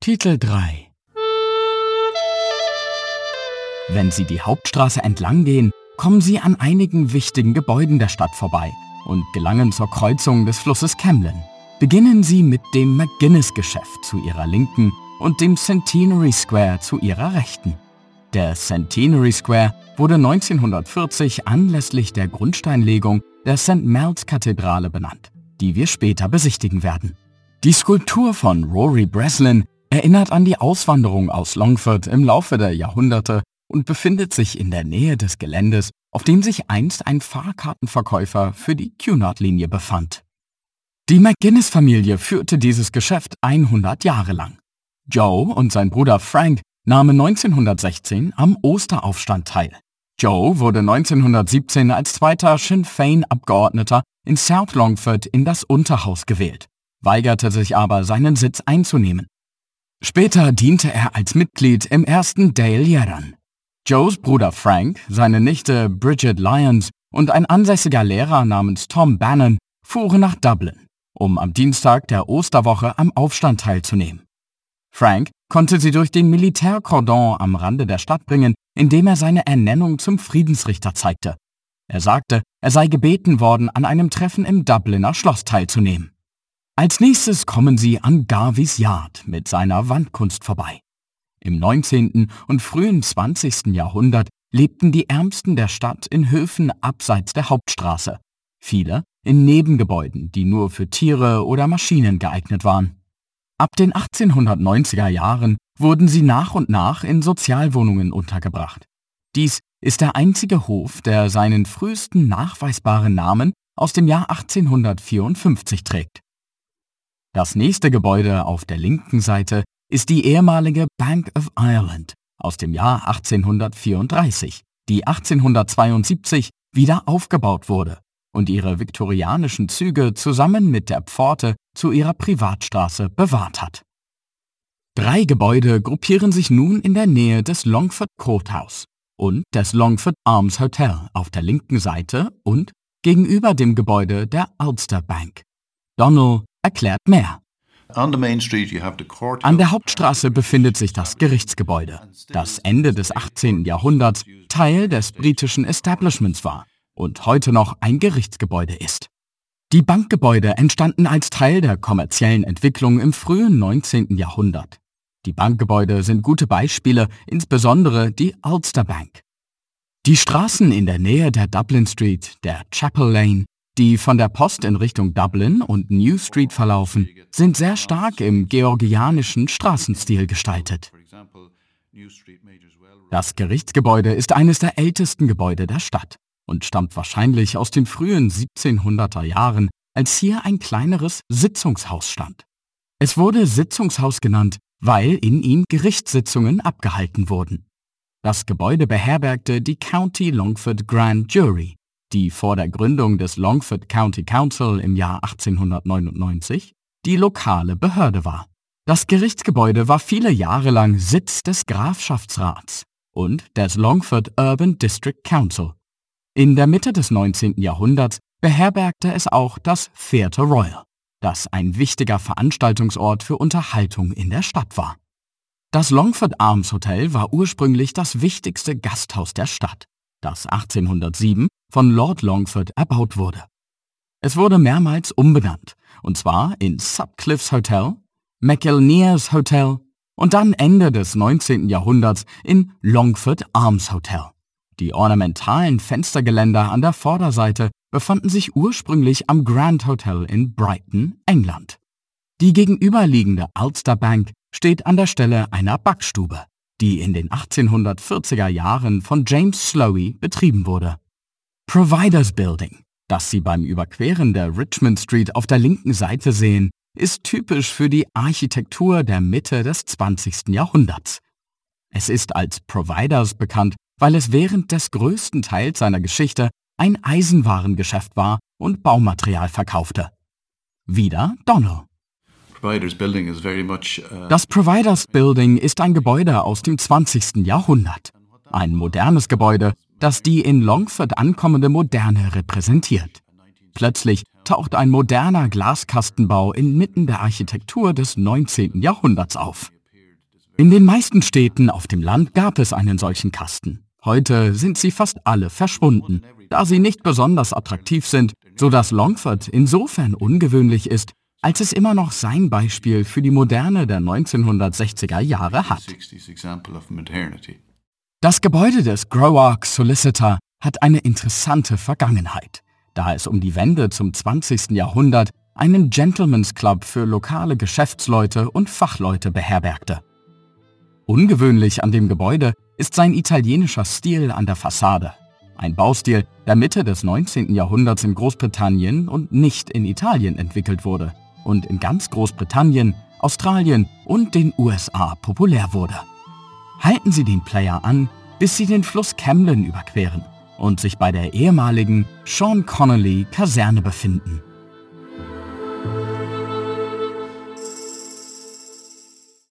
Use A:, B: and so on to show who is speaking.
A: Kapitel 3. Wenn Sie die Hauptstraße entlang gehen, kommen Sie an einigen wichtigen Gebäuden der Stadt vorbei und gelangen zur Kreuzung des Flusses Camden. Beginnen Sie mit dem McGuinness-Geschäft zu Ihrer Linken und dem Centenary Square zu Ihrer Rechten. Der Centenary Square wurde 1940 anlässlich der Grundsteinlegung der St. Mel's-Kathedrale benannt, die wir später besichtigen werden. Die Skulptur von Rory Breslin erinnert an die Auswanderung aus Longford im Laufe der Jahrhunderte und befindet sich in der Nähe des Geländes, auf dem sich einst ein Fahrkartenverkäufer für die Cunard-Linie befand. Die McGuinness-Familie führte dieses Geschäft 100 Jahre lang. Joe und sein Bruder Frank nahmen 1916 am Osteraufstand teil. Joe wurde 1917 als zweiter Sinn Féin-Abgeordneter in South Longford in das Unterhaus gewählt, weigerte sich aber, seinen Sitz einzunehmen. Später diente er als Mitglied im ersten Dáil Éireann. Joes Bruder Frank, seine Nichte Bridget Lyons und ein ansässiger Lehrer namens Tom Bannon fuhren nach Dublin, um am Dienstag der Osterwoche am Aufstand teilzunehmen. Frank konnte sie durch den Militärkordon am Rande der Stadt bringen, indem er seine Ernennung zum Friedensrichter zeigte. Er sagte, er sei gebeten worden, an einem Treffen im Dubliner Schloss teilzunehmen. Als nächstes kommen sie an Garveys Yard mit seiner Wandkunst vorbei. Im 19. und frühen 20. Jahrhundert lebten die Ärmsten der Stadt in Höfen abseits der Hauptstraße. Viele in Nebengebäuden, die nur für Tiere oder Maschinen geeignet waren. Ab den 1890er Jahren wurden sie nach und nach in Sozialwohnungen untergebracht. Dies ist der einzige Hof, der seinen frühesten nachweisbaren Namen aus dem Jahr 1854 trägt. Das nächste Gebäude auf der linken Seite ist die ehemalige Bank of Ireland aus dem Jahr 1834, die 1872 wieder aufgebaut wurde und ihre viktorianischen Züge zusammen mit der Pforte zu ihrer Privatstraße bewahrt hat. 3 Gebäude gruppieren sich nun in der Nähe des Longford Courthouse und des Longford Arms Hotel auf der linken Seite und gegenüber dem Gebäude der Ulster Bank. Donald erklärt mehr. An der Hauptstraße befindet sich das Gerichtsgebäude, das Ende des 18. Jahrhunderts Teil des britischen Establishments war und heute noch ein Gerichtsgebäude ist. Die Bankgebäude entstanden als Teil der kommerziellen Entwicklung im frühen 19. Jahrhundert. Die Bankgebäude sind gute Beispiele, insbesondere die Ulster Bank. Die Straßen in der Nähe der Dublin Street, der Chapel Lane, die von der Post in Richtung Dublin und New Street verlaufen, sind sehr stark im georgianischen Straßenstil gestaltet. Das Gerichtsgebäude ist eines der ältesten Gebäude der Stadt und stammt wahrscheinlich aus den frühen 1700er Jahren, als hier ein kleineres Sitzungshaus stand. Es wurde Sitzungshaus genannt, weil in ihm Gerichtssitzungen abgehalten wurden. Das Gebäude beherbergte die County Longford Grand Jury, die vor der Gründung des Longford County Council im Jahr 1899 die lokale Behörde war. Das Gerichtsgebäude war viele Jahre lang Sitz des Grafschaftsrats und des Longford Urban District Council. In der Mitte des 19. Jahrhunderts beherbergte es auch das Theatre Royal, das ein wichtiger Veranstaltungsort für Unterhaltung in der Stadt war. Das Longford Arms Hotel war ursprünglich das wichtigste Gasthaus der Stadt, das 1807 von Lord Longford erbaut wurde. Es wurde mehrmals umbenannt, und zwar in Sutcliffe's Hotel, McIlnea's Hotel und dann Ende des 19. Jahrhunderts in Longford Arms Hotel. Die ornamentalen Fenstergeländer an der Vorderseite befanden sich ursprünglich am Grand Hotel in Brighton, England. Die gegenüberliegende Ulster Bank steht an der Stelle einer Backstube, die in den 1840er Jahren von James Slowey betrieben wurde. Providers Building, das Sie beim Überqueren der Richmond Street auf der linken Seite sehen, ist typisch für die Architektur der Mitte des 20. Jahrhunderts. Es ist als Providers bekannt, weil es während des größten Teils seiner Geschichte ein Eisenwarengeschäft war und Baumaterial verkaufte. Wieder Donald. Das Providers Building ist ein Gebäude aus dem 20. Jahrhundert. Ein modernes Gebäude, das die in Longford ankommende Moderne repräsentiert. Plötzlich taucht ein moderner Glaskastenbau inmitten der Architektur des 19. Jahrhunderts auf. In den meisten Städten auf dem Land gab es einen solchen Kasten. Heute sind sie fast alle verschwunden, da sie nicht besonders attraktiv sind, sodass Longford insofern ungewöhnlich ist, als es immer noch sein Beispiel für die Moderne der 1960er Jahre hat. Das Gebäude des Groark Solicitor hat eine interessante Vergangenheit, da es um die Wende zum 20. Jahrhundert einen Gentleman's Club für lokale Geschäftsleute und Fachleute beherbergte. Ungewöhnlich an dem Gebäude ist sein italienischer Stil an der Fassade. Ein Baustil, der Mitte des 19. Jahrhunderts in Großbritannien und nicht in Italien entwickelt wurde und in ganz Großbritannien, Australien und den USA populär wurde. Halten Sie den Player an, bis Sie den Fluss Camlin überqueren und sich bei der ehemaligen Sean Connolly Kaserne befinden.